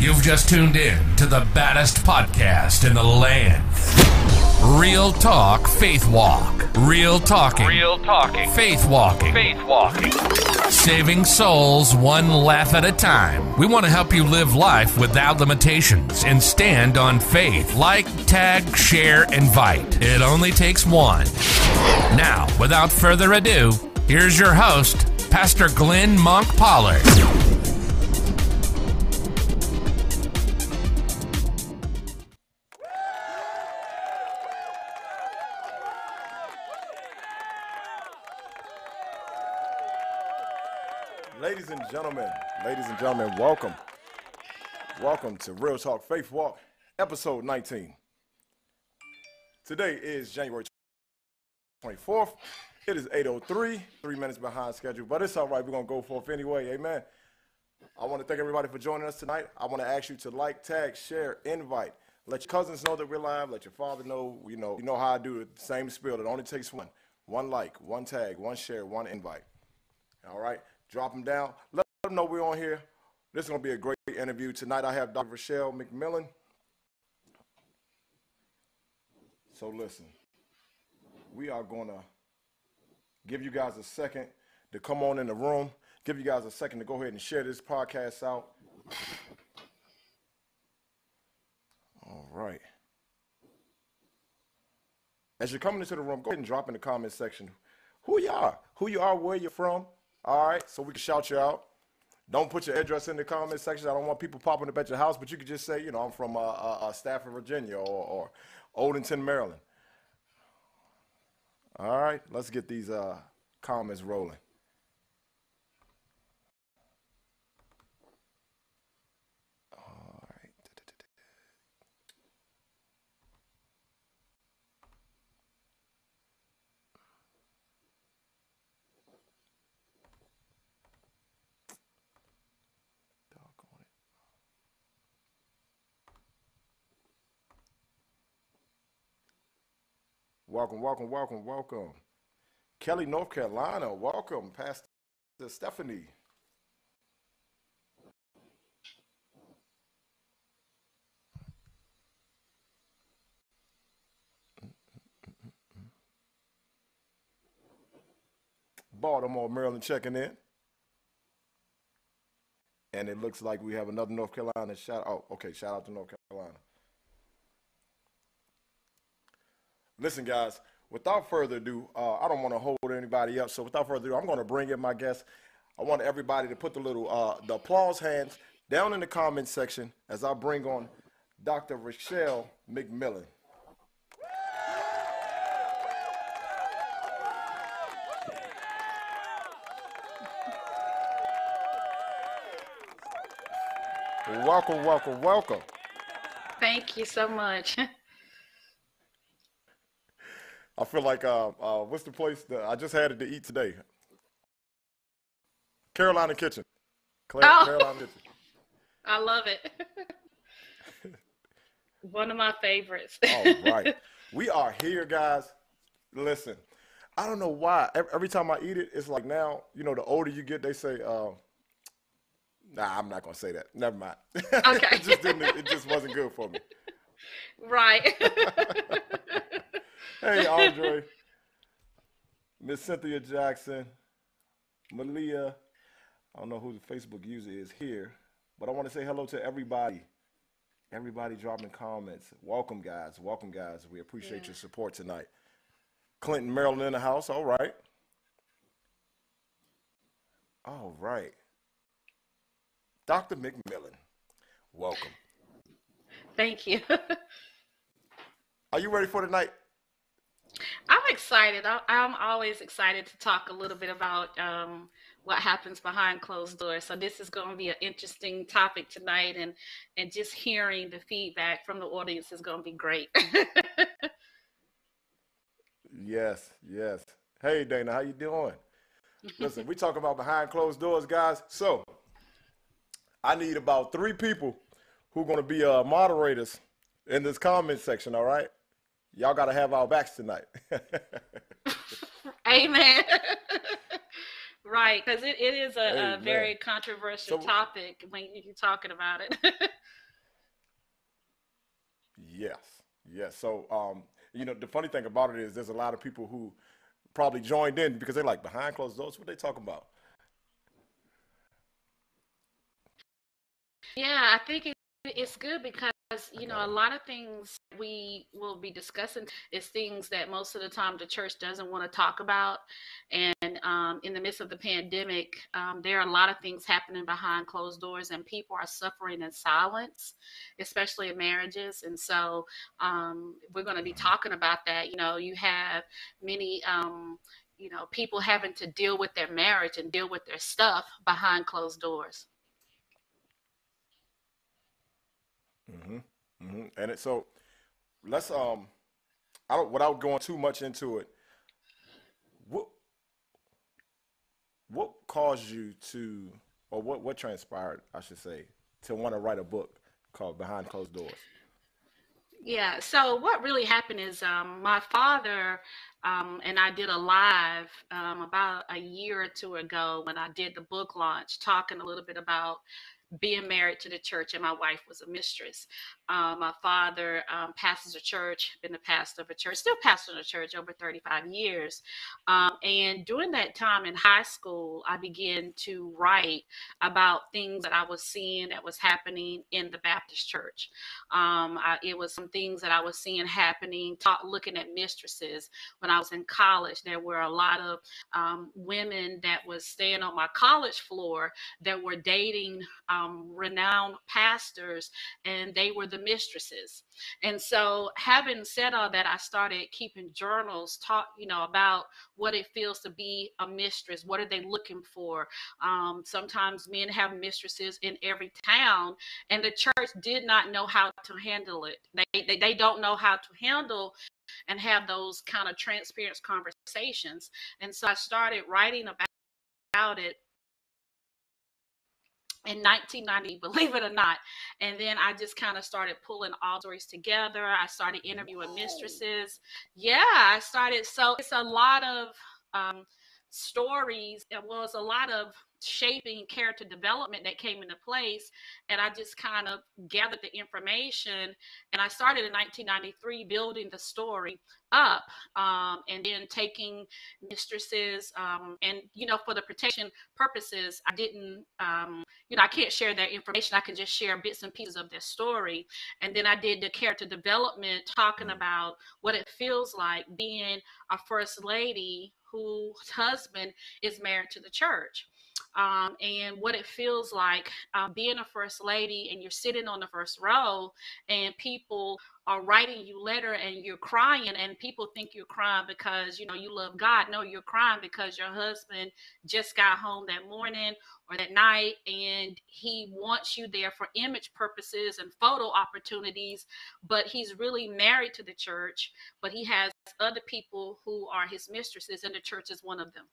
You've just tuned in to the baddest podcast in the land. Real Talk Faith Walk. Real talking. Real talking. Faith walking. Faith walking. Saving souls one laugh at a time. We want to help you live life without limitations and stand on faith. Like, tag, share, invite. It only takes one. Now, without further ado, here's your host, Pastor Glenn Monk Pollard. Ladies and gentlemen, welcome. Welcome to Real Talk Faith Walk, episode 19. Today is January 24th. It is 8:03, 3 minutes behind schedule, but it's all right. We're going to go forth anyway. Amen. I want to thank everybody for joining us tonight. I want to ask you to like, tag, share, invite. Let your cousins know that we're live. Let your father know. You know how I do it. Same spiel. It only takes one. One like, one tag, one share, one invite. All right. Drop them down. Let them know we're on here. This is going to be a great interview. Tonight I have Dr. Rochelle McMillan. So listen, we are going to give you guys a second to come on in the room. Give you guys a second to go ahead and share this podcast out. All right. As you're coming into the room, go ahead and drop in the comment section who you are, where you're from. All right, so we can shout you out. Don't put your address in the comment section. I don't want people popping up at your house, but you could just say, I'm from Stafford, Virginia, or Odenton, Maryland. All right, let's get these comments rolling. All right. Welcome. Kelly, North Carolina, welcome. Pastor Stephanie. Baltimore, Maryland checking in. And it looks like we have another North Carolina shout out. Okay, shout out to North Carolina. Listen, guys, without further ado, I don't want to hold anybody up. So without further ado, I'm going to bring in my guest. I want everybody to put the applause hands down in the comment section as I bring on Dr. Rochelle McMillan. Welcome. Thank you so much. I feel like, what's the place that I just had it to eat today? Carolina Kitchen. Carolina Kitchen. I love it. One of my favorites. All right. We are here, guys. Listen, I don't know why. Every time I eat it, it's like now, the older you get, they say, nah, I'm not going to say that. Never mind. Okay. It just wasn't good for me. Right. Hey, Andre, Miss Cynthia Jackson, Malia, I don't know who the Facebook user is here, but I want to say hello to everybody. Everybody dropping comments. Welcome, guys. We appreciate your support tonight. Clinton, Maryland in the house. All right. Dr. McMillan, welcome. Thank you. Are you ready for tonight? I'm excited. I'm always excited to talk a little bit about what happens behind closed doors. So this is going to be an interesting topic tonight, and just hearing the feedback from the audience is going to be great. Yes. Hey, Dana, how you doing? Listen, we talk about behind closed doors, guys. So I need about 3 people who are going to be moderators in this comment section, all right? Y'all got to have our backs tonight. Amen. Right, because it is a Amen. very controversial So topic when you're talking about it. yes, yes. So the funny thing about it is there's a lot of people who probably joined in because they're like behind closed doors. What they talking about? Yeah, I think it's good because, I a gotta. lot of things we will be discussing is things that most of the time the church doesn't want to talk about. And in the midst of the pandemic, there are a lot of things happening behind closed doors, and people are suffering in silence, especially in marriages. And so we're going to be Mhm. talking about that. You have many. People having to deal with their marriage and deal with their stuff behind closed doors. And so let's I don't without going too much into it. What what caused you to, or what transpired, I should say, to want to write a book called Behind Closed Doors? Yeah, so what really happened is my father and I did a live about a year or two ago when I did the book launch, talking a little bit about being married to the church, and my wife was a mistress. My father pastors a church, been the pastor of a church, still pastoring a church over 35 years. And during that time in high school, I began to write about things that I was seeing that was happening in the Baptist church. It was some things that I was seeing happening, looking at mistresses. When I was in college, there were a lot of women that was staying on my college floor that were dating renowned pastors, and they were the mistresses. And so, having said all that, I started keeping journals, about what it feels to be a mistress. What are they looking for? Sometimes men have mistresses in every town, and the church did not know how to handle it. They don't know how to handle and have those kind of transparent conversations. And so I started writing about it in 1990, believe it or not. And then I just kind of started pulling all stories together. I started interviewing Whoa. mistresses. Yeah, I started. So it's a lot of um, stories. Well, it's a lot of shaping character development that came into place. And I just kind of gathered the information. And I started in 1993 building the story up, and then taking mistresses. And, for the protection purposes, I didn't. I can't share their information. I can just share bits and pieces of their story. And then I did the character development, talking Mm. about what it feels like being a first lady whose husband is married to the church. And what it feels like being a first lady, and you're sitting on the first row, and people are writing you letter, and you're crying, and people think you're crying because you love God. No, you're crying because your husband just got home that morning or that night, and he wants you there for image purposes and photo opportunities, but he's really married to the church, but he has other people who are his mistresses, and the church is one of them.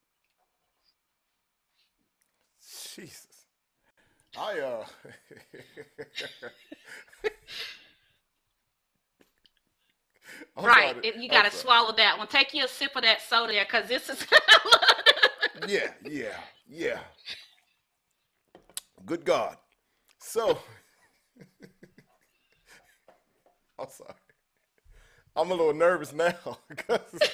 Jesus. I I'm Right. sorry. You got I'm to sorry. swallow that one. Take you a sip of that soda there, because this is. Yeah, yeah, yeah. Good God. So I'm sorry. I'm a little nervous now because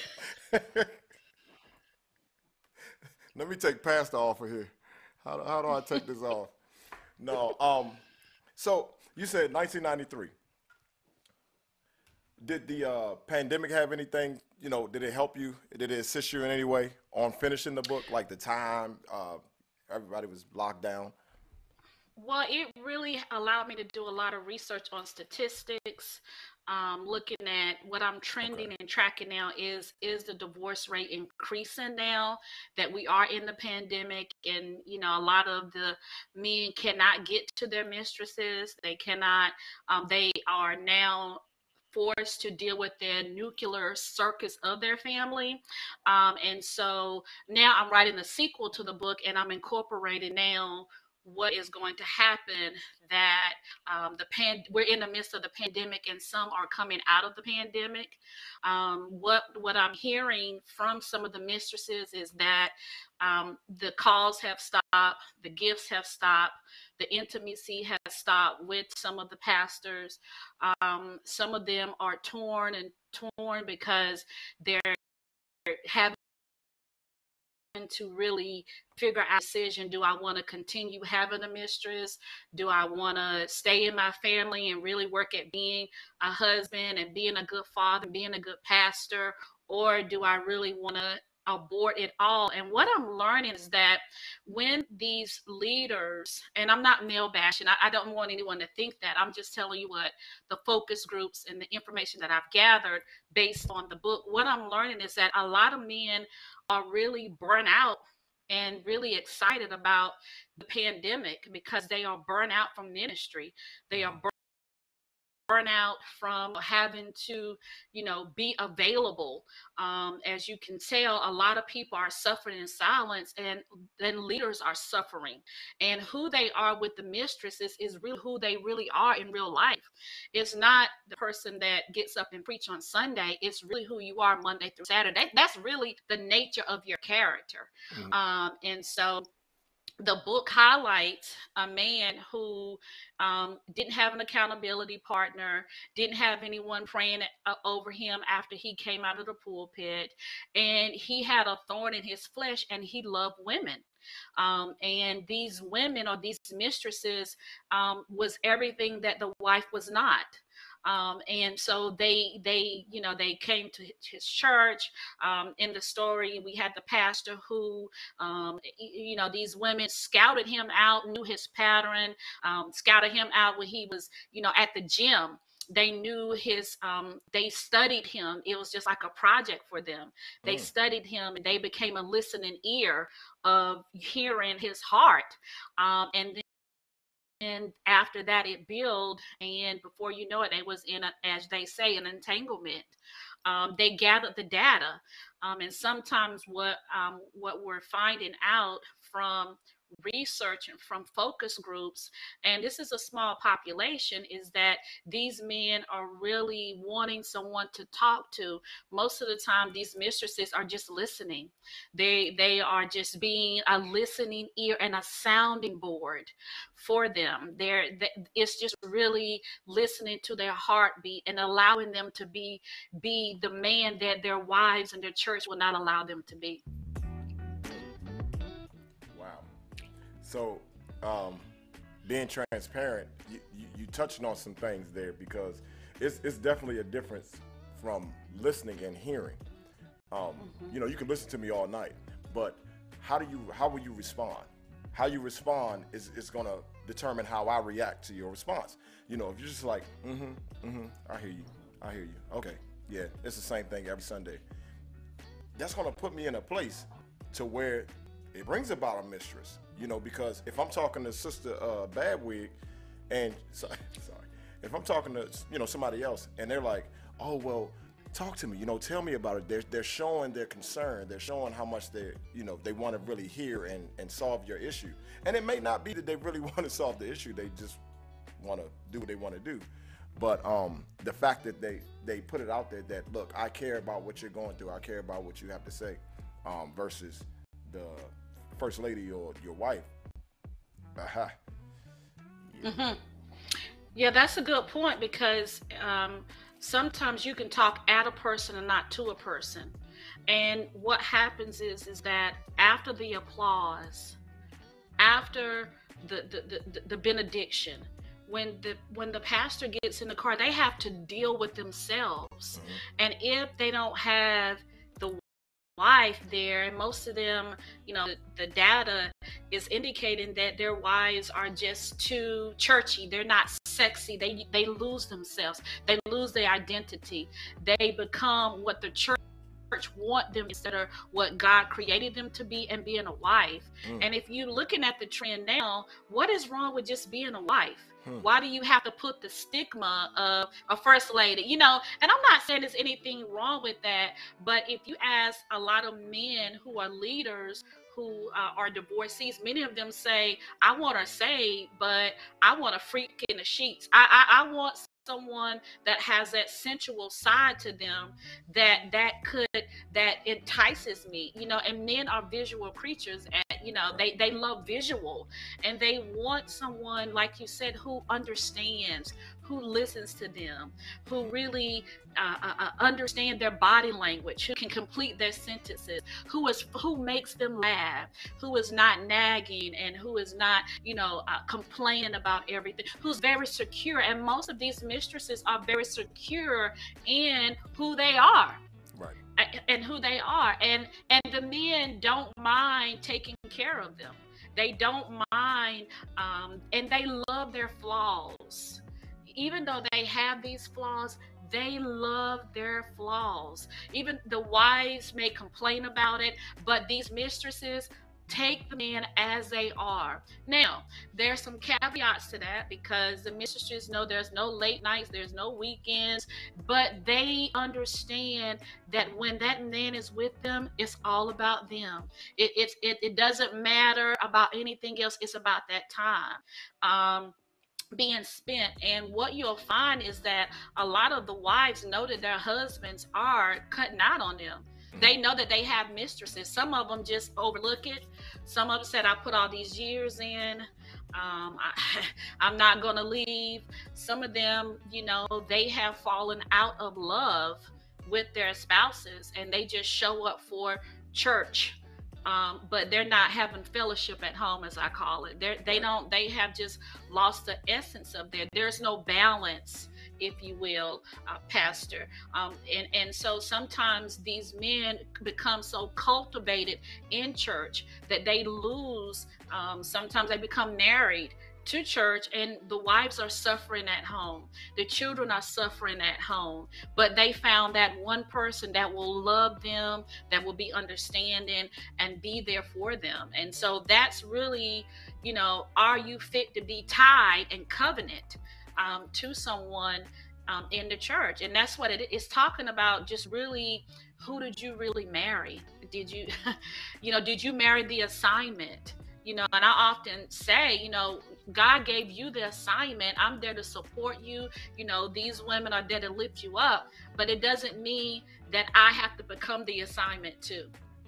let me take Pastor off of here. How do I take this off? No. So you said 1993. Did the pandemic have anything? Did it help you? Did it assist you in any way on finishing the book? Like the time, everybody was locked down. Well, it really allowed me to do a lot of research on statistics, looking at what I'm Okay. trending and tracking now. Is the divorce rate increasing now that we are in the pandemic? And a lot of the men cannot get to their mistresses. They cannot. They are now forced to deal with their nuclear circus of their family. And so now I'm writing the sequel to the book, and I'm incorporating now what is going to happen, that we're in the midst of the pandemic and some are coming out of the pandemic. What I'm hearing from some of the mistresses is that the calls have stopped, the gifts have stopped, the intimacy has stopped with some of the pastors. Some of them are torn because they're having to really figure out a decision. Do I want to continue having a mistress? Do I want to stay in my family and really work at being a husband and being a good father and being a good pastor? Or do I really want to abort it all? And what I'm learning is that when these leaders, and I'm not male bashing, I don't want anyone to think that. I'm just telling you what the focus groups and the information that I've gathered based on the book. What I'm learning is that a lot of men are really burnt out and really excited about the pandemic because they are burnt out from ministry. They are burnt out from having to, be available. As you can tell, a lot of people are suffering in silence, and then leaders are suffering. And who they are with the mistresses is really who they really are in real life. It's not the person that gets up and preach on Sunday. It's really who you are Monday through Saturday. That's really the nature of your character. And so the book highlights a man who didn't have an accountability partner, didn't have anyone praying over him after he came out of the pulpit, and he had a thorn in his flesh, and he loved women. And these women, or these mistresses, was everything that the wife was not. And so they came to his church. In the story, we had the pastor who, these women scouted him out, knew his pattern, scouted him out when he was, at the gym. They knew his, they studied him. It was just like a project for them. They studied him, and they became a listening ear of hearing his heart. And after that, it built, and before you know it, it was in, as they say, an entanglement. They gathered the data, and sometimes what we're finding out from research and from focus groups, and this is a small population, is that these men are really wanting someone to talk to. Most of the time, these mistresses are just listening. They are just being a listening ear and a sounding board for them. It's just really listening to their heartbeat and allowing them to be the man that their wives and their church will not allow them to be. So, being transparent, you touched on some things there, because it's definitely a difference from listening and hearing. You can listen to me all night, but how will you respond? How you respond is going to determine how I react to your response. If you're just like, I hear you. Okay, yeah, it's the same thing every Sunday. That's going to put me in a place to where it brings about a mistress. Because if I'm talking to Sister Badwig, and if I'm talking to somebody else, and they're like, oh well, talk to me, tell me about it. They're showing their concern. They're showing how much they want to really hear and solve your issue. And it may not be that they really want to solve the issue. They just want to do what they want to do. But the fact that they put it out there that, look, I care about what you're going through. I care about what you have to say, versus the first lady or your wife. Yeah, that's a good point, because sometimes you can talk at a person and not to a person. And what happens is that after the applause, after the benediction, when the pastor gets in the car, they have to deal with themselves. And if they don't have the wife there, and most of them, the data is indicating that their wives are just too churchy. They're not sexy. They lose themselves. They lose their identity. They become what the church want them instead of what God created them to be, and being a wife. And if you're looking at the trend now, what is wrong with just being a wife? Why do you have to put the stigma of a first lady? And I'm not saying there's anything wrong with that, but if you ask a lot of men who are leaders who are divorcees. Many of them say, I want her saved, but I want a freak in the sheets. I want someone that has that sensual side to them that entices me, and men are visual creatures, and they love visual, and they want someone, like you said, who understands, who listens to them, who really understand their body language, who can complete their sentences, who makes them laugh, who is not nagging, and who is not complaining about everything, who's very secure. And most of these mistresses are very secure in who they are. Right. And who they are, and the men don't mind taking care of them. They don't mind, and they love their flaws. Even though they have these flaws, they love their flaws. Even the wives may complain about it, but these mistresses take the men as they are. Now, there's some caveats to that, because the mistresses know there's no late nights, there's no weekends, but they understand that when that man is with them, it's all about them. It doesn't matter about anything else. It's about that time being spent. And what you'll find is that a lot of the wives know that their husbands are cutting out on them. They know that they have mistresses. Some of them just overlook it. Some of them said, I put all these years in. I'm not going to leave. Some of them, they have fallen out of love with their spouses, and they just show up for church. But they're not having fellowship at home, as I call it. They have just lost the essence of there's no balance, if you will, Pastor. And so sometimes these men become so cultivated in church that they lose, sometimes they become married to church, and the wives are suffering at home. The children are suffering at home, but they found that one person that will love them, that will be understanding and be there for them. And so that's really, are you fit to be tied in covenant to someone in the church? And that's what it is talking about. Just really, who did you really marry? Did you, did you marry the assignment? And I often say, God gave you the assignment. I'm there to support you. These women are there to lift you up, but it doesn't mean that I have to become the assignment too.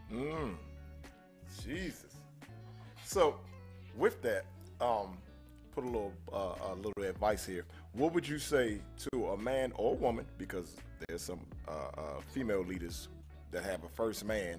Jesus. So with that, put a little advice here. What would you say to a man or woman, because there's some female leaders that have a first man,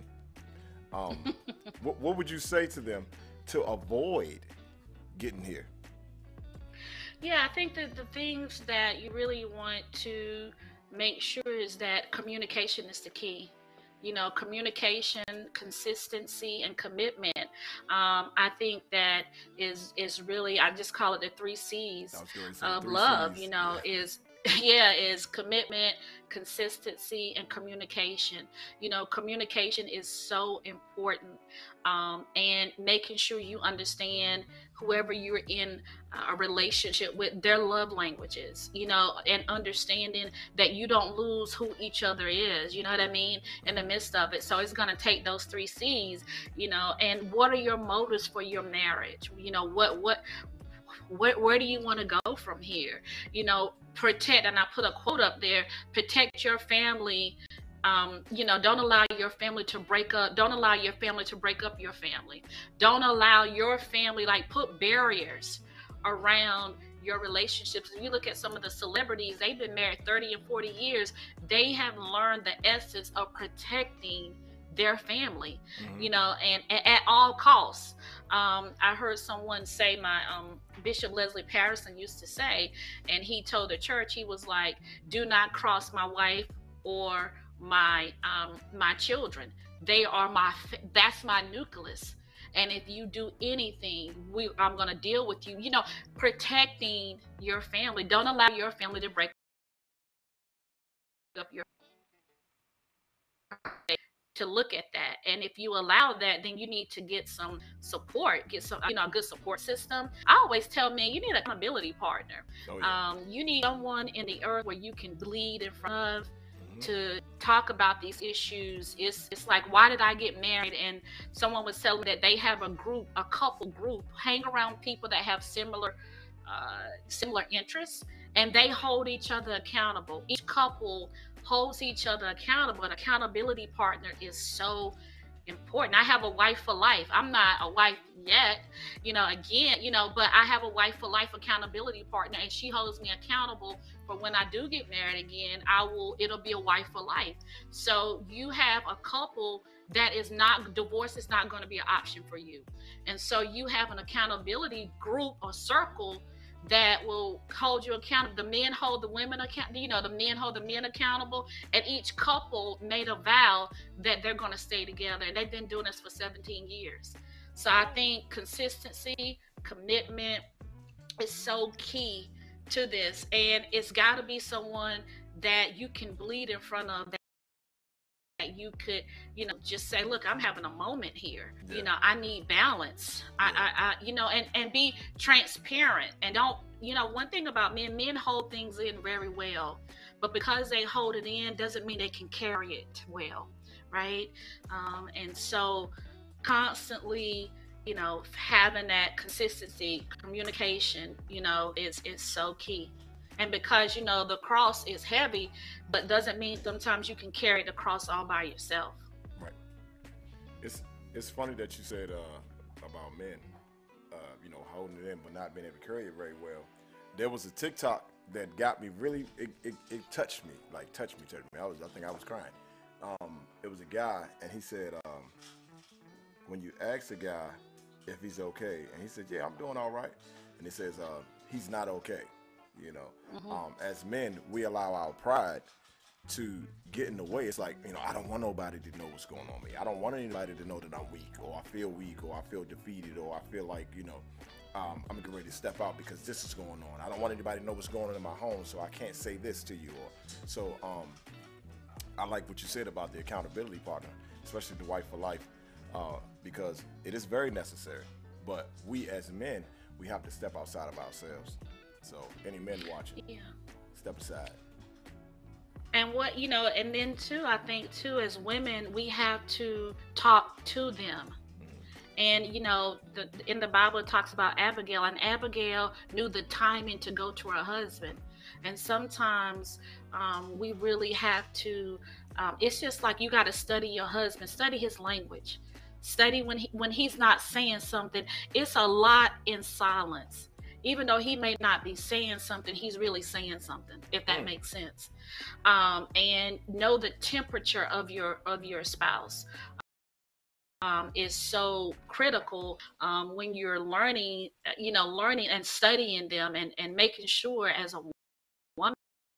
what would you say to them to avoid getting here? Yeah, I think that the things that you really want to make sure is that communication is the key. Communication, consistency, and commitment. I think that is really, I just call it the 3 C's of love. Is commitment, consistency, and communication. Communication is so important, and making sure you understand whoever you're in a relationship with, their love languages, and understanding that you don't lose who each other is, you know what I mean, in the midst of it. So it's going to take those 3 C's, and what are your motives for your marriage? Where do you want to go from here? Protect, and I put a quote up there, protect your family. Don't allow your family to break up. Don't allow your family to break up your family. Don't allow your family, put barriers around your relationships. If you look at some of the celebrities, they've been married 30 and 40 years. They have learned the essence of protecting their family, and at all costs. I heard someone say, my Bishop Leslie Patterson used to say, and he told the church, he was like, do not cross my wife or my children. They are that's my nucleus. And if you do anything, I'm going to deal with you. Protecting your family. Don't allow your family to break up your to look at that. And if you allow that, then you need to get some support, get some, a good support system. I always tell men, you need an accountability partner. You need someone in the earth where you can bleed in front of to talk about these issues, it's like, why did I get married? And someone was telling me that they have a couple group, hang around people that have similar interests, and they hold each other accountable. Each couple holds each other accountable. An accountability partner is so important. I have a wife for life. I'm not a wife yet, but I have a wife for life accountability partner, and she holds me accountable for when I do get married again. It'll be a wife for life. So you have a couple that divorce is not going to be an option for you. And so you have an accountability group or circle that will hold you accountable. The men hold the women accountable, the men hold the men accountable, and each couple made a vow that they're going to stay together. And they've been doing this for 17 years. So I think consistency, commitment is so key to this. And it's got to be someone that you can bleed in front of, that you could, just say, look, I'm having a moment here. Yeah. I need balance. Yeah. And be transparent. And don't, one thing about men hold things in very well, but because they hold it in doesn't mean they can carry it well. Right. And so constantly, having that consistency, communication, is so key. And because, the cross is heavy, but doesn't mean sometimes you can carry the cross all by yourself. Right. It's funny that you said about men, holding it in but not being able to carry it very well. There was a TikTok that got me really, it touched me. I think I was crying. It was a guy, and he said, when you ask a guy if he's okay, and he said, yeah, I'm doing all right. And he says, he's not okay. As men, we allow our pride to get in the way. It's like, I don't want nobody to know what's going on with me. I don't want anybody to know that I'm weak, or I feel weak, or I feel defeated, or I feel like, I'm getting ready to step out because this is going on. I don't want anybody to know what's going on in my home, so I can't say this to you. I like what you said about the accountability partner, especially the wife for life, because it is very necessary. But we as men, we have to step outside of ourselves. So any men watching, step aside. And and then too, I think too, as women, we have to talk to them. And in the Bible it talks about Abigail, and Abigail knew the timing to go to her husband. And sometimes we really have to. It's just like you got to study your husband, study his language, study when he's not saying something. It's a lot in silence. Even though he may not be saying something, he's really saying something, if that makes sense. And know the temperature of your spouse. Is so critical when you're learning and studying them, and making sure as a woman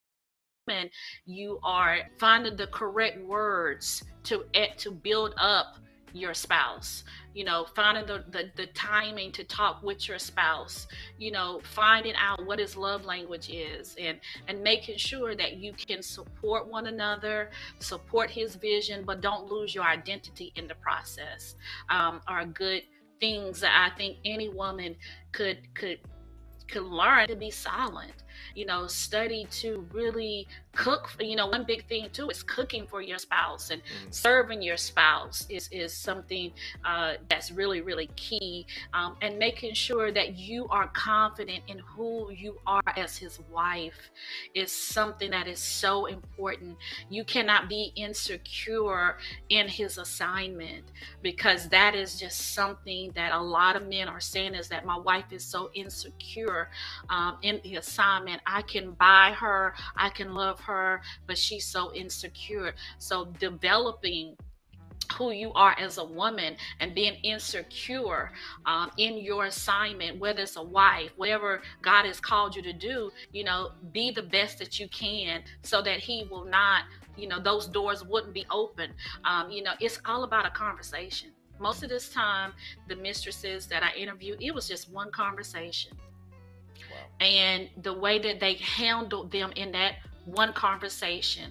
you are finding the correct words to build up your spouse, finding the timing to talk with your spouse, finding out what his love language is, and making sure that you can support one another, support his vision, but don't lose your identity in the process, are good things that I think any woman could learn. To be silent, study to really cook. One big thing too is cooking for your spouse, and serving your spouse is something that's really, really key. And making sure that you are confident in who you are as his wife is something that is so important. You cannot be insecure in his assignment, because that is just something that a lot of men are saying, is that my wife is so insecure in the assignment. I can buy her, I can love her, but she's so insecure. So developing who you are as a woman and being insecure in your assignment, whether it's a wife, whatever God has called you to do, be the best that you can, so that he will not, those doors wouldn't be open. It's all about a conversation. Most of this time, the mistresses that I interviewed, it was just one conversation. Wow. And the way that they handled them in that one conversation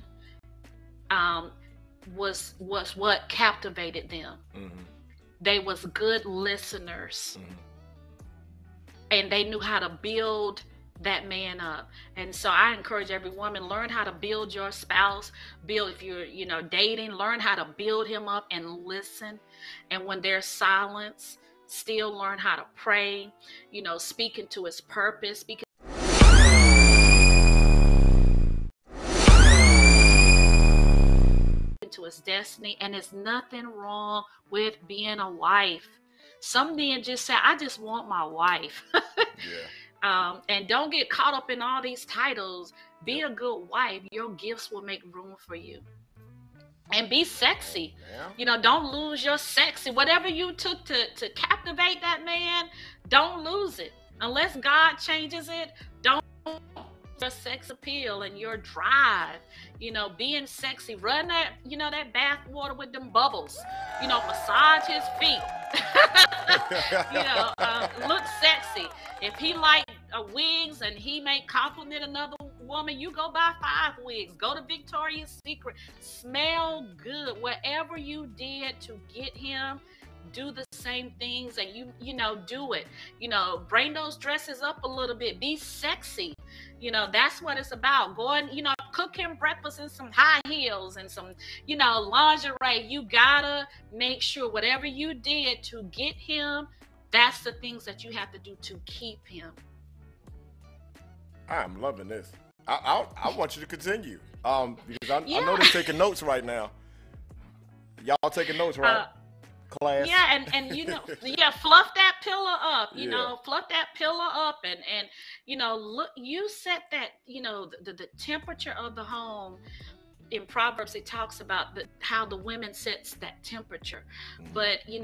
was what captivated them. Mm-hmm. They was good listeners. Mm-hmm. And they knew how to build that man up. And so I encourage every woman, learn how to build your spouse, build, if you're, dating, learn how to build him up and listen. And when there's silence, still learn how to pray, speak into his purpose, because into his destiny. And there's nothing wrong with being a wife. Some men just say, I just want my wife. And don't get caught up in all these titles. Be a good wife. Your gifts will make room for you. And be sexy. Don't lose your sexy. Whatever you took to captivate that man, don't lose it. Unless God changes it, don't your sex appeal and your drive, being sexy. Run that, that bath water with them bubbles, massage his feet. Look sexy. If he like wigs and he may compliment another woman, you go buy 5 wigs. Go to Victoria's Secret. Smell good. Whatever you did to get him, do the same things, and you do it. Bring those dresses up a little bit. Be sexy. That's what it's about. Go and cook him breakfast in some high heels and some lingerie. You gotta make sure whatever you did to get him, that's the things that you have to do to keep him. I'm loving this. I want you to continue because I know they're taking notes right now. Y'all taking notes, right? Class. Yeah, and fluff that pillow up, fluff that pillow up and look, you set that, the temperature of the home. In Proverbs, it talks about how the women sets that temperature. But, you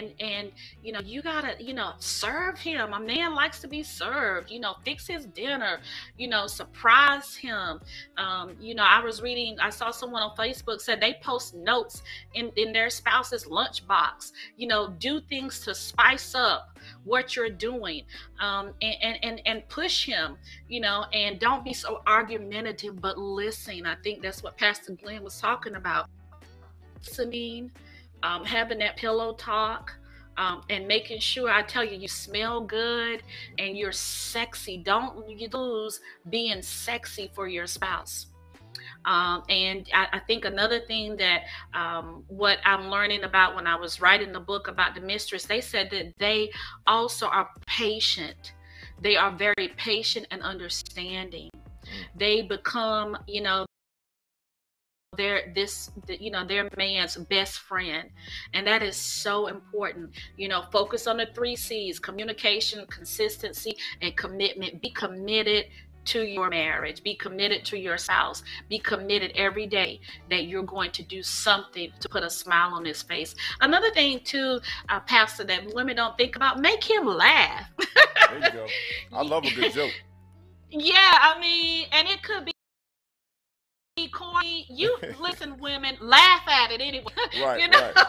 gotta, serve him. A man likes to be served, fix his dinner, surprise him. I saw someone on Facebook said they post notes in their spouse's lunchbox, do things to spice up what you're doing, and push him, and don't be so argumentative, but listen. I think that's what Pastor Glenn was talking about. Listening, having that pillow talk, and making sure, I tell you, you smell good and you're sexy. Don't lose being sexy for your spouse. And I think another thing that what I'm learning about when I was writing the book about the mistress, they said that they also are patient. They are very patient and understanding. They become, their man's best friend. And that is so important. Focus on the 3 C's: communication, consistency, and commitment. Be committed to your marriage. Be committed to your spouse. Be committed every day that you're going to do something to put a smile on his face. Another thing too, Pastor, that women don't think about, make him laugh. There you go. I love a good joke. Yeah, and it could be corny. You listen, women, laugh at it anyway. Right,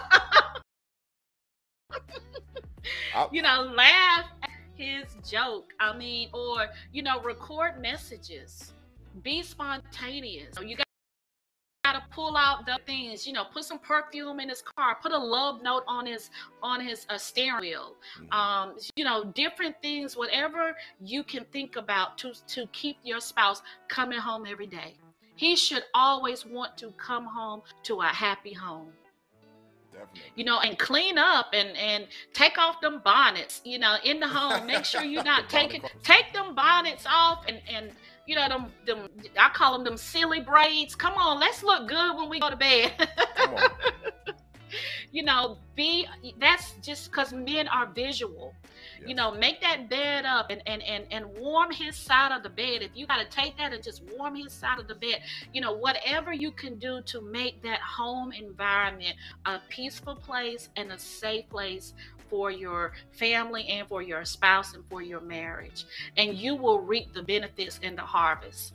right. Laugh at his joke. Or record messages. Be spontaneous. You gotta pull out the things. Put some perfume in his car. Put a love note on his steering wheel. Different things. Whatever you can think about to keep your spouse coming home every day. He should always want to come home to a happy home. Definitely. And clean up and take off them bonnets, in the home. Make sure you're not take them bonnets off and them I call them silly braids. Come on, let's look good when we go to bed. Come on. That's just because men are visual. Yes. Make that bed up and warm his side of the bed. If you got to take that and just warm his side of the bed, whatever you can do to make that home environment a peaceful place and a safe place for your family and for your spouse and for your marriage. And you will reap the benefits in the harvest.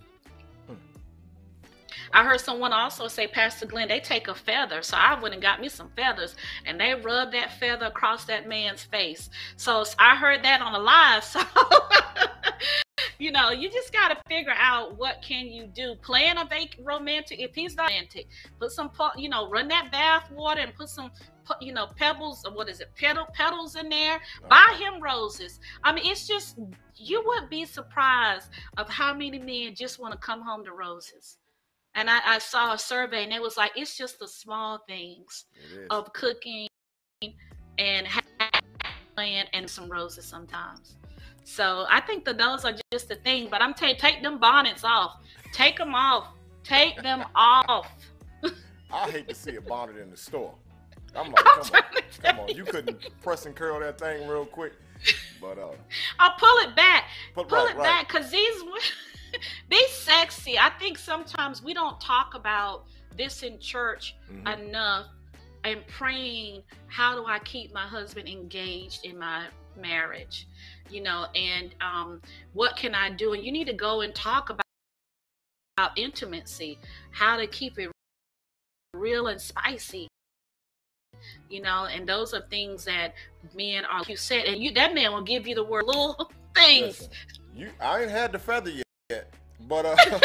I heard someone also say, Pastor Glenn, they take a feather. So I went and got me some feathers and they rub that feather across that man's face. So I heard that on a live. So, you just got to figure out what can you do. Plan a romantic. If he's not romantic, put some, run that bath water and put some put, pebbles, or what is it, petals in there. Buy him roses. I mean, it's just, you would be surprised of how many men just want to come home to roses. And I saw a survey, and it was like, it's just the small things of cooking and and some roses sometimes. So I think that those are just the thing. But I'm telling you, take them bonnets off. Take them off. Take them off. I hate to see a bonnet in the store. I'm like, come on. You couldn't press and curl that thing real quick. But I'll pull it back. Pull it back, because these sexy. I think sometimes we don't talk about this in church enough, and praying, how do I keep my husband engaged in my marriage? And what can I do? And you need to go and talk about intimacy, how to keep it real and spicy, and those are things that men are, like you said, and that man will give you the word little things. Listen, I ain't had the feather yet, but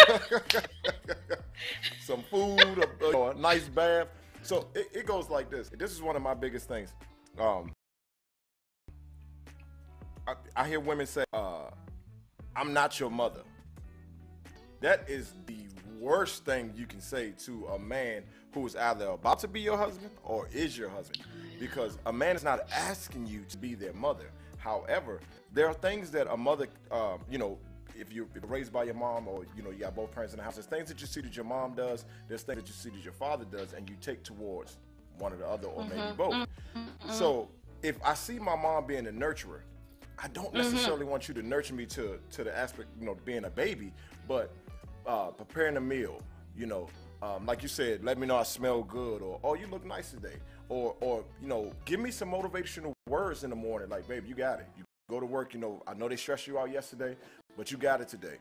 some food, a nice bath. So it goes like this. This is one of my biggest things. I hear women say, I'm not your mother. That is the worst thing you can say to a man who is either about to be your husband or is your husband, because a man is not asking you to be their mother. However, there are things that a mother, if you're raised by your mom, or you got both parents in the house, there's things that you see that your mom does, there's things that you see that your father does, and you take towards one or the other, or maybe both. So if I see my mom being a nurturer, I don't necessarily want you to nurture me to the aspect, being a baby, but preparing a meal, like you said, let me know I smell good, or oh, you look nice today, or give me some motivational words in the morning, like, babe, you got it. You go to work, I know they stressed you out yesterday, but you got it today.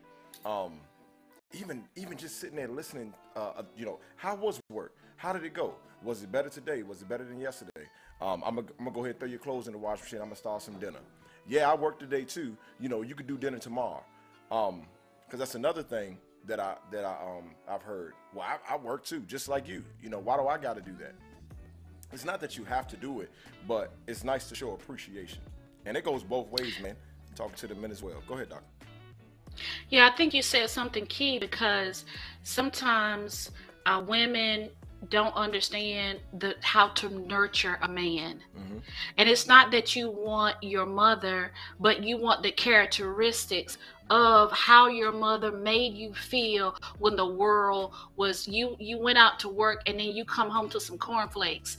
Even just sitting there listening, how was work? How did it go? Was it better today? Was it better than yesterday? I'm gonna go ahead and throw your clothes in the washing machine. I'm gonna start some dinner. Yeah, I worked today too. You could do dinner tomorrow. Because that's another thing that I've heard. Well, I work too, just like you. Why do I got to do that? It's not that you have to do it, but it's nice to show appreciation. And it goes both ways, man. Talking to the men as well. Go ahead, Doc. Yeah, I think you said something key, because sometimes women don't understand how to nurture a man. And it's not that you want your mother, but you want the characteristics of how your mother made you feel when the world was, you went out to work and then you come home to some cornflakes.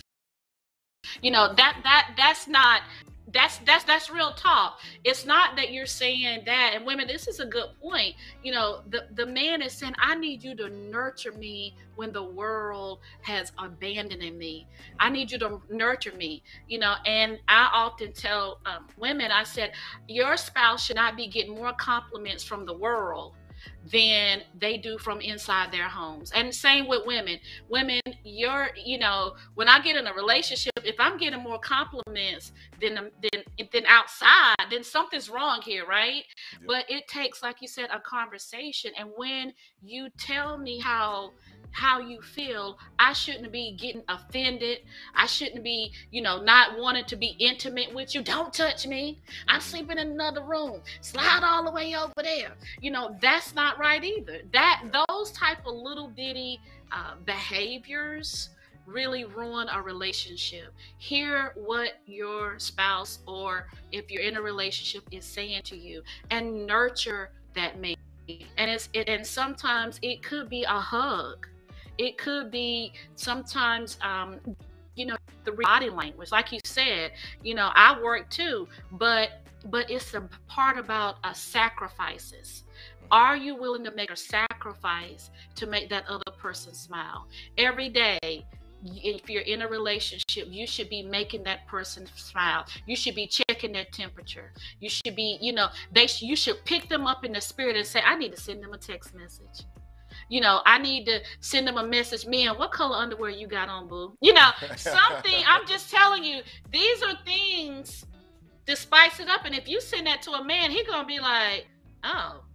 That's real talk. It's not that you're saying that. And women, this is a good point. The man is saying, I need you to nurture me when the world has abandoned me. I need you to nurture me, and I often tell women, I said, your spouse should not be getting more compliments from the world than they do from inside their homes. And same with women. Women, when I get in a relationship, if I'm getting more compliments than outside, then something's wrong here, right? Yep. But it takes, like you said, a conversation. And when you tell me how you feel, I shouldn't be getting offended. I shouldn't be, not wanting to be intimate with you. Don't touch me. I'm sleeping in another room. Slide all the way over there. That's not right either. Those type of little bitty behaviors really ruin a relationship. Hear what your spouse, or if you're in a relationship, is saying to you, and nurture that man. And sometimes it could be a hug. It could be sometimes, the body language, like you said. I work too, but it's a part about sacrifices. Are you willing to make a sacrifice to make that other person smile? Every day, if you're in a relationship, you should be making that person smile. You should be checking their temperature. You should be, you should pick them up in the spirit and say, I need to send them a text message. I need to send them a message. Man, what color underwear you got on, boo? Something. I'm just telling you, these are things to spice it up. And if you send that to a man, he's going to be like, oh,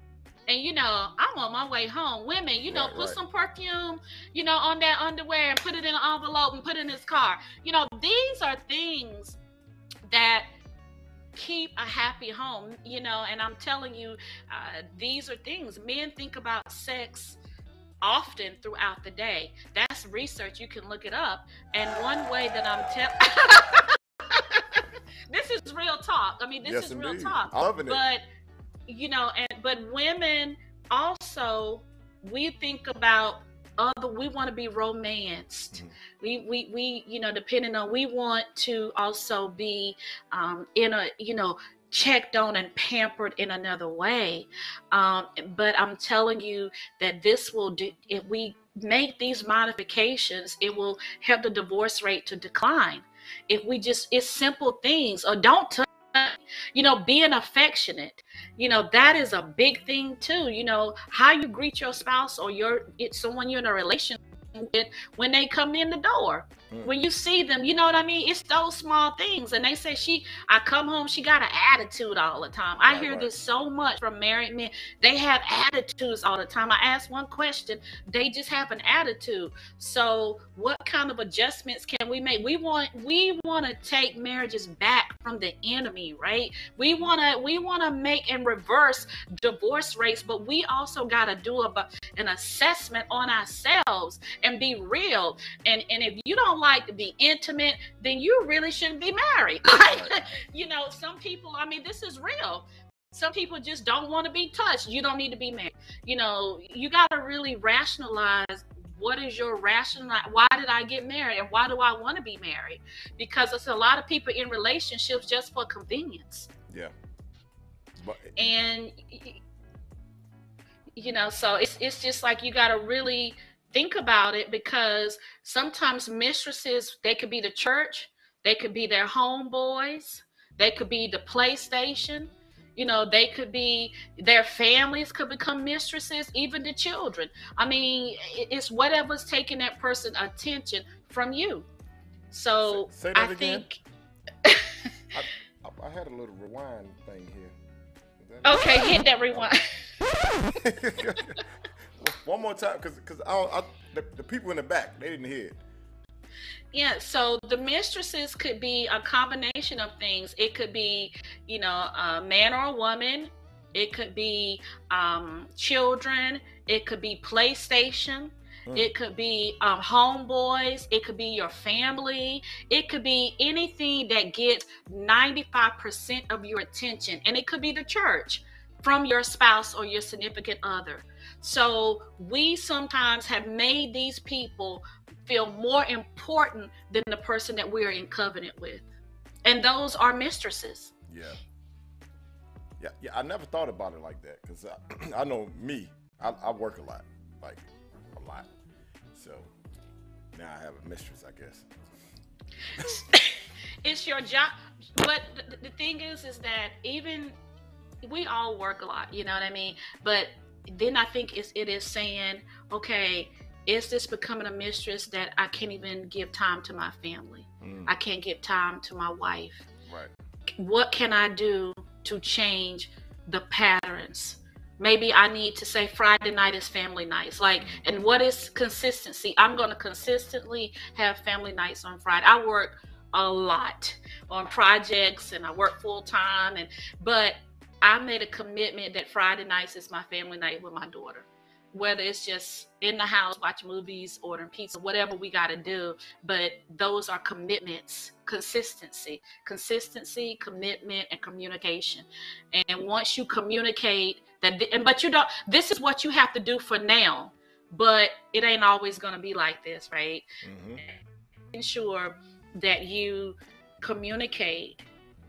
and I'm on my way home. Women, put some perfume, on that underwear and put it in an envelope and put it in his car. These are things that keep a happy home, and I'm telling you, these are things. Men think about sex often throughout the day. That's research. You can look it up. And one way that I'm this is real talk. I mean, this is real talk. I'm loving it. But, but women also, we think about we want to be romanced. We depending on, we want to also be in a, checked on and pampered in another way. But I'm telling you that this will do, if we make these modifications, it will help the divorce rate to decline. If we it's simple things, or don't touch, being affectionate, that is a big thing too. How you greet your spouse or someone you're in a relationship with when they come in the door. When you see them, you know what I mean? It's those small things. And they say I come home, she got an attitude all the time. I hear this so much from married men. They have attitudes all the time. I ask one question, they just have an attitude. So what kind of adjustments can we make? We want to take marriages back from the enemy, right? We want to make and reverse divorce rates, but we also got to do an assessment on ourselves and be real. And if you don't like to be intimate, then you really shouldn't be married. Some people, I mean, this is real. Some people just don't want to be touched. You don't need to be married. You got to really rationalize, what is your rationale? Why did I get married, and why do I want to be married? Because it's a lot of people in relationships just for convenience. Yeah. And so it's just like, you got to really think about it, because sometimes mistresses, they could be the church, they could be their homeboys, they could be the PlayStation, they could be, their families could become mistresses, even the children. I mean, it's whatever's taking that person attention from you. So say that I again. think I had a little rewind thing here. Okay, hit that rewind. One more time, because the people in the back, they didn't hear it. Yeah, so the mistresses could be a combination of things. It could be, a man or a woman. It could be children. It could be PlayStation. It could be homeboys. It could be your family. It could be anything that gets 95% of your attention. And it could be the church from your spouse or your significant other. So we sometimes have made these people feel more important than the person that we're in covenant with. And those are mistresses. Yeah, I never thought about it like that, because I know me, I work a lot, like a lot. So now I have a mistress, I guess. It's your job. But the thing is that even we all work a lot, you know what I mean? But then I think it is saying, okay, is this becoming a mistress that I can't even give time to my family? I can't give time to my wife. Right. What can I do to change the patterns? Maybe I need to say Friday night is family nights. And what is consistency? I'm going to consistently have family nights on Friday. I work a lot on projects and I work full time, but I made a commitment that Friday nights is my family night with my daughter. Whether it's just in the house, watching movies, ordering pizza, whatever we got to do. But those are commitments, consistency, commitment, and communication. And once you communicate but this is what you have to do for now, but it ain't always going to be like this, right? Ensure that you communicate,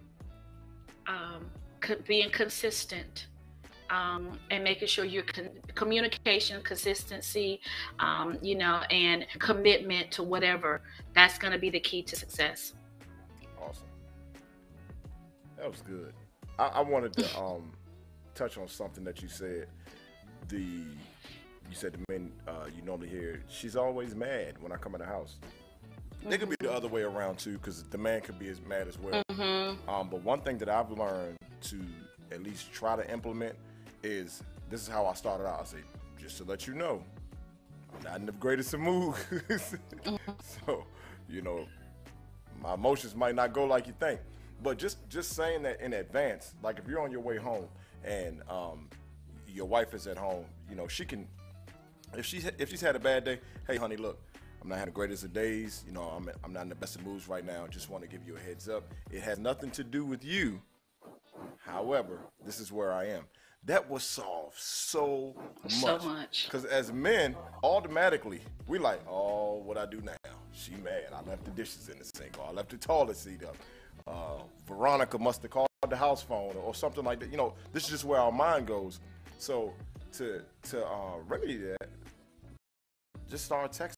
being consistent, and making sure your communication, consistency, and commitment to whatever, that's going to be the key to success. Awesome. That was good. I wanted to touch on something that you said. You said the men you normally hear, she's always mad when I come in the house. It could be the other way around too, because the man could be as mad as well. But one thing that I've learned to at least try to implement is this is how I started out. I say, just to let you know, I'm not in the greatest of moods. So, you know, my emotions might not go like you think. But just saying that in advance, like if you're on your way home and your wife is at home, you know, she can, if she's had a bad day, hey, honey, look, I'm not having the greatest of days. You know, I'm not in the best of moods right now. Just want to give you a heads up. It has nothing to do with you. However, this is where I am. That will solve so much. Because as men, automatically, we like, oh, what I do now? She mad. I left the dishes in the sink, or I left the toilet seat up. Veronica must have called the house phone, or something like that. You know, this is just where our mind goes. So to remedy that, just start texting.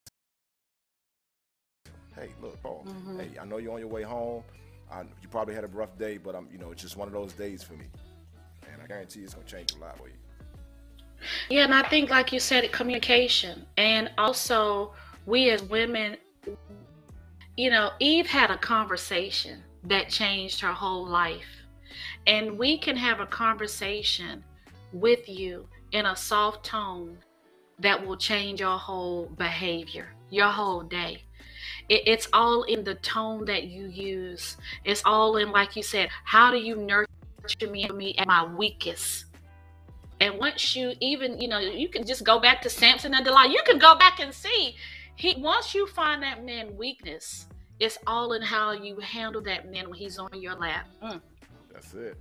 Hey, look, hey, I know you're on your way home. You probably had a rough day, but you know, it's just one of those days for me. And I guarantee it's gonna change a lot for you. Yeah, and I think, like you said, communication, and also we as women, you know, Eve had a conversation that changed her whole life, and we can have a conversation with you in a soft tone that will change your whole behavior, your whole day. It's all in the tone that you use. It's all in, like you said, how do you nurture me at my weakest? And once you even, you know, you can just go back to Samson and Delilah. You can go back and see, once you find that man's weakness, it's all in how you handle that man when he's on your lap. That's it.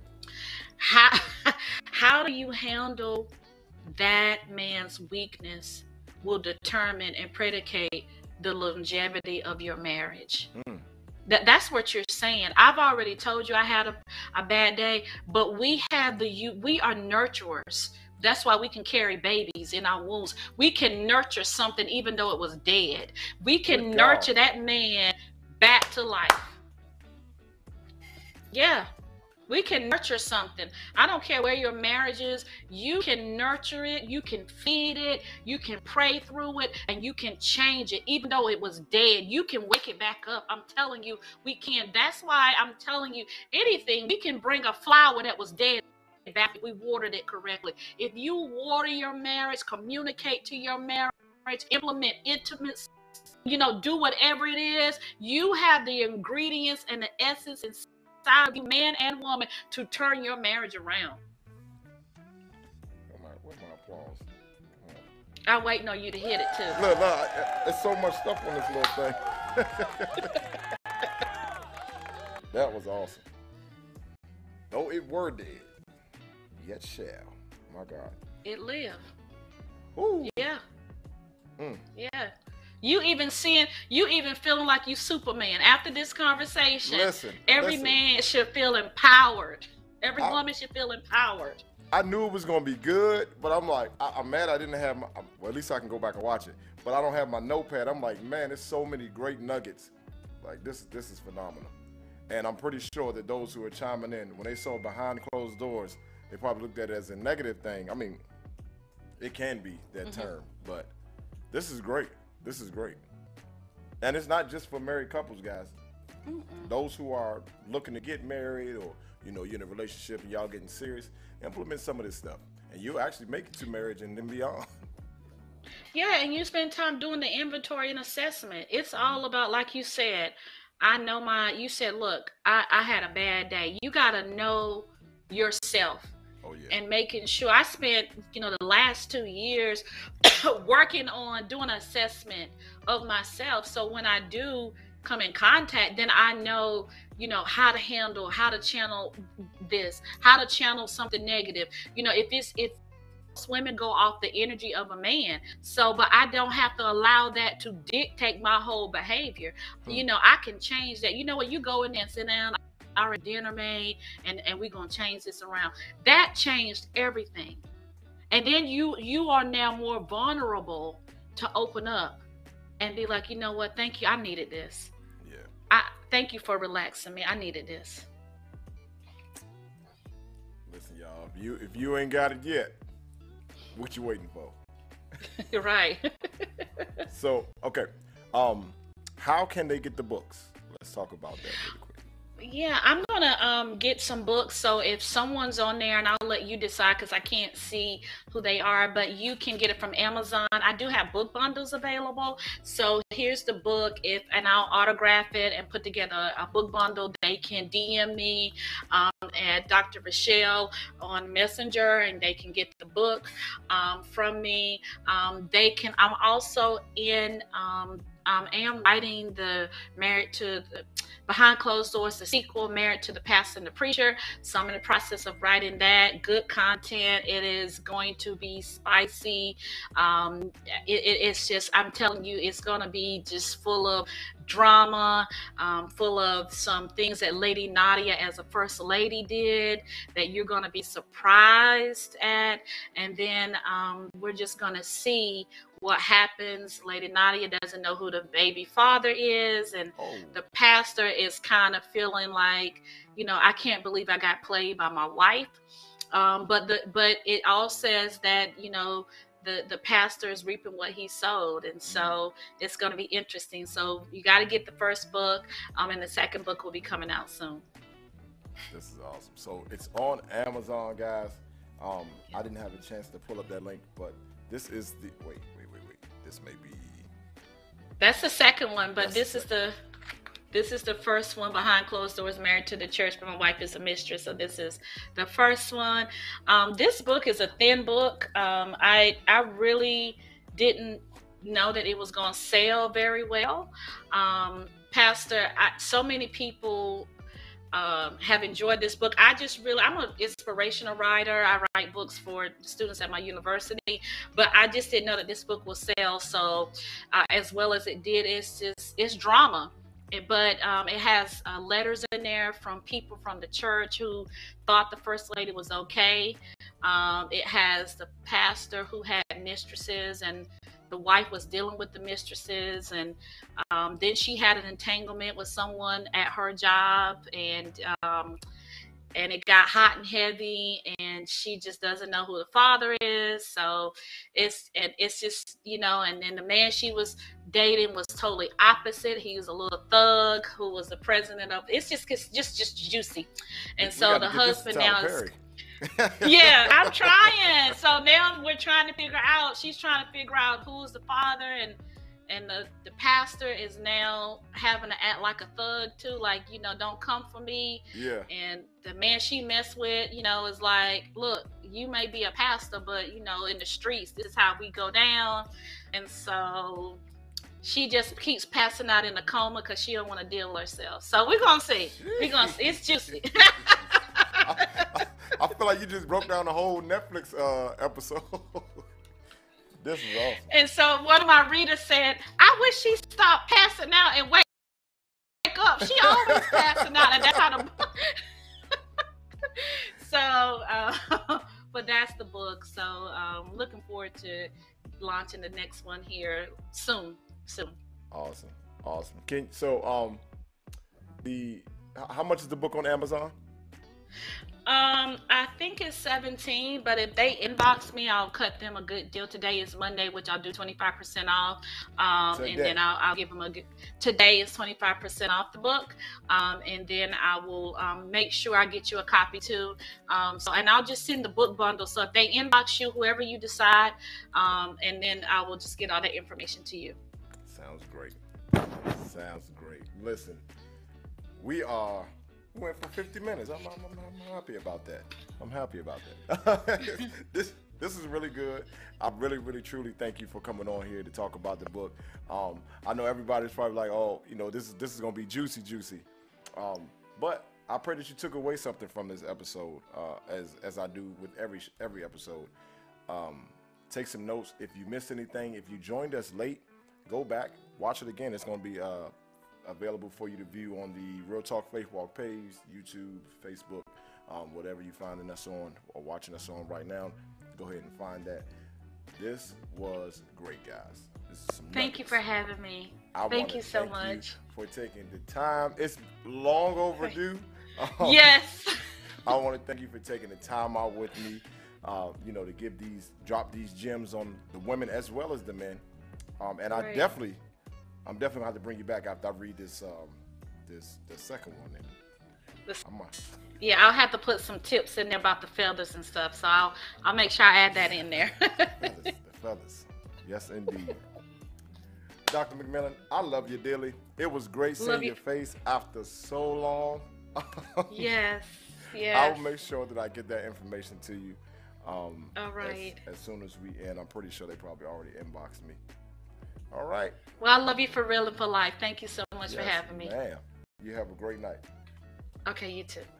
How do you handle that man's weakness will determine and predicate the longevity of your marriage. That's what you're saying. I've already told you I had a bad day, but we are nurturers. That's why we can carry babies in our wombs. We can nurture something even though it was dead. We can nurture that man back to life. Yeah. We can nurture something. I don't care where your marriage is. You can nurture it. You can feed it. You can pray through it, and you can change it. Even though it was dead, you can wake it back up. I'm telling you, we can. That's why I'm telling you, anything, we can bring a flower that was dead back if we watered it correctly. If you water your marriage, communicate to your marriage, implement intimacy, you know, do whatever it is, you have the ingredients and the essence and of you, man and woman, to turn your marriage around. Where's my applause? I'm waiting on you to hit it too. Look, there's so much stuff on this little thing. That was awesome. Though it were dead, yet shall. My God. It live. Ooh. Yeah. Yeah. You even feeling like you Superman after this conversation. Listen, every man should feel empowered. Every woman should feel empowered. I knew it was gonna be good, but I'm like, I'm mad I didn't have my. Well, at least I can go back and watch it. But I don't have my notepad. I'm like, man, there's so many great nuggets. Like this is phenomenal. And I'm pretty sure that those who are chiming in, when they saw behind closed doors, they probably looked at it as a negative thing. I mean, it can be that term, but this is great. This is great. And it's not just for married couples, guys. Those who are looking to get married, or, you know, you're in a relationship and y'all getting serious, implement some of this stuff. And you'll actually make it to marriage and then beyond. Yeah, and you spend time doing the inventory and assessment. It's all about, like you said, you said, look, I had a bad day. You got to know yourself. Oh, yeah. And making sure. I spent, you know, the last 2 years working on doing an assessment of myself. So when I do come in contact, then I know, you know, how to channel this, how to channel something negative. You know, if women go off the energy of a man. So, but I don't have to allow that to dictate my whole behavior. You know, I can change that. You know what? You go in there and sit down. Our dinner made, and we're gonna change this around. That changed everything. And then you are now more vulnerable to open up and be like, you know what, thank you, I needed this. Yeah. I thank you for relaxing me. I needed this. Listen, y'all, if you ain't got it yet, what you waiting for? You're right. So, okay. How can they get the books? Let's talk about that really quick. Yeah, I'm gonna get some books. So if someone's on there, and I'll let you decide because I can't see who they are, but you can get it from Amazon. I do have book bundles available. So here's the book, if and I'll autograph it and put together a book bundle. They can DM me at Dr. Rochelle on Messenger, and they can get the book from me. They can. I'm also in. I am writing the Married to the Behind Closed Doors, the sequel, Married to the Pastor and the Preacher. So I'm in the process of writing that. Good content. It is going to be spicy. It's just, I'm telling you, it's going to be just full of drama, full of some things that Lady Nadia as a first lady did that you're going to be surprised at. And then we're just going to see what happens. Lady Nadia doesn't know who the baby father is, and the pastor is kind of feeling like, I can't believe I got played by my wife. But it all says that, the pastor is reaping what he sowed, and so it's going to be interesting. So you got to get the first book, and the second book will be coming out soon. This is awesome. So it's on Amazon, guys. I didn't have a chance to pull up that link, but this is the wait. This may be. That's the second one, but this is the first one, Behind Closed Doors, Married to the Church, but my wife is a mistress. So this is the first one. This book is a thin book. I really didn't know that it was going to sell very well. Pastor, so many people have enjoyed this book. I'm an inspirational writer. I write books for students at my university, but I just didn't know that this book will sell so as well as it did. It's drama. But it has letters in there from people from the church who thought the first lady was okay. It has the pastor who had mistresses, and the wife was dealing with the mistresses, and then she had an entanglement with someone at her job, and it got hot and heavy, and she just doesn't know who the father is. So it's just, and then the man she was dating was totally opposite. He was a little thug who was the president of, it's just juicy. And so the husband now is, yeah, I'm trying. So now we're trying to figure out, she's trying to figure out who's the father, and the pastor is now having to act like a thug too, like, don't come for me. Yeah. And the man she messed with, is like, look, you may be a pastor, but in the streets, this is how we go down. And so she just keeps passing out in a coma because she don't want to deal with herself. So we're gonna see. It's juicy. I feel like you just broke down the whole Netflix episode. This is awesome. And so one of my readers said, I wish she stopped passing out and wake up. She always passing out, and that's how the So, but that's the book. So looking forward to launching the next one here soon. Awesome. How much is the book on Amazon? I think it's $17, but if they inbox me, I'll cut them a good deal. Today is Monday, which I'll do 25% off. And then I'll give them today is 25% off the book. And then I will make sure I get you a copy too. And I'll just send the book bundle. So if they inbox you, whoever you decide, and then I will just get all that information to you. Sounds great. Listen, we went for 50 minutes. I'm happy about that. This is really good. I really truly thank you for coming on here to talk about the book. I know everybody's probably like, oh, this is gonna be juicy. But I pray that you took away something from this episode, as I do with every episode. Take some notes. If you missed anything, if you joined us late, go back, watch it again. It's gonna be available for you to view on the Real Talk Faith Walk page, YouTube, Facebook, whatever you're finding us on or watching us on right now. Go ahead and find that. This was great, guys. This is some Thank you for having me. Thank you so much for taking the time. It's long overdue. Yes. I want to thank you for taking the time out with me, to drop these gems on the women as well as the men. And right. I'm definitely gonna have to bring you back after I read this, the second one. Yeah, I'll have to put some tips in there about the feathers and stuff. So I'll make sure I add that in there. The feathers. Yes, indeed. Dr. McMillan, I love you dearly. It was great seeing your face after so long. Yes. I'll make sure that I get that information to you. All right. As soon as we end, I'm pretty sure they probably already inboxed me. All right. Well, I love you for real and for life. Thank you so much for having me. Ma'am. You have a great night. Okay, you too.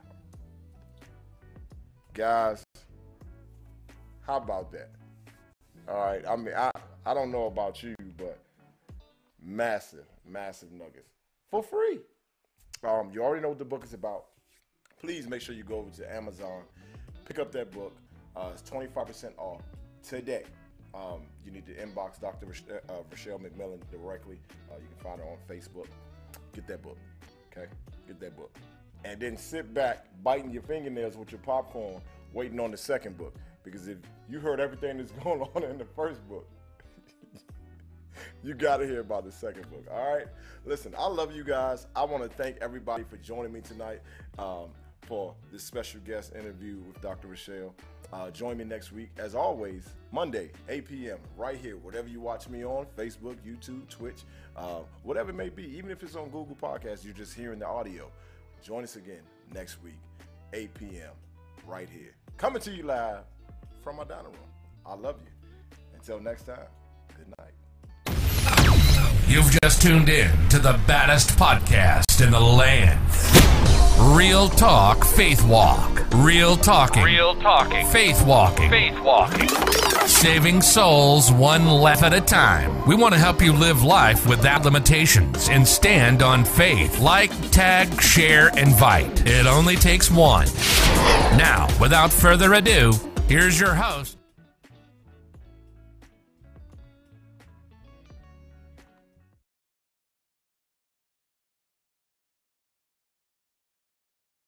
Guys, how about that? All right. I mean, I don't know about you, but massive nuggets for free. You already know what the book is about. Please make sure you go over to Amazon, pick up that book. It's 25% off today. You need to inbox Dr. Rochelle McMillan directly. You can find her on Facebook. Get that book, okay? Get that book. And then sit back, biting your fingernails with your popcorn, waiting on the second book. Because if you heard everything that's going on in the first book, you got to hear about the second book, all right? Listen, I love you guys. I want to thank everybody for joining me tonight for this special guest interview with Dr. Rochelle. Join me next week, as always, Monday, 8 p.m., right here, whatever you watch me on, Facebook, YouTube, Twitch, whatever it may be. Even if it's on Google Podcasts, you're just hearing the audio. Join us again next week, 8 p.m., right here. Coming to you live from my dining room. I love you. Until next time, good night. You've just tuned in to the baddest podcast in the land. Real Talk Faith Walk. Real talking. Faith walking. Saving souls one laugh at a time. We want to help you live life without limitations and stand on faith. Like, tag, share, invite. It only takes one. Now, without further ado, here's your host,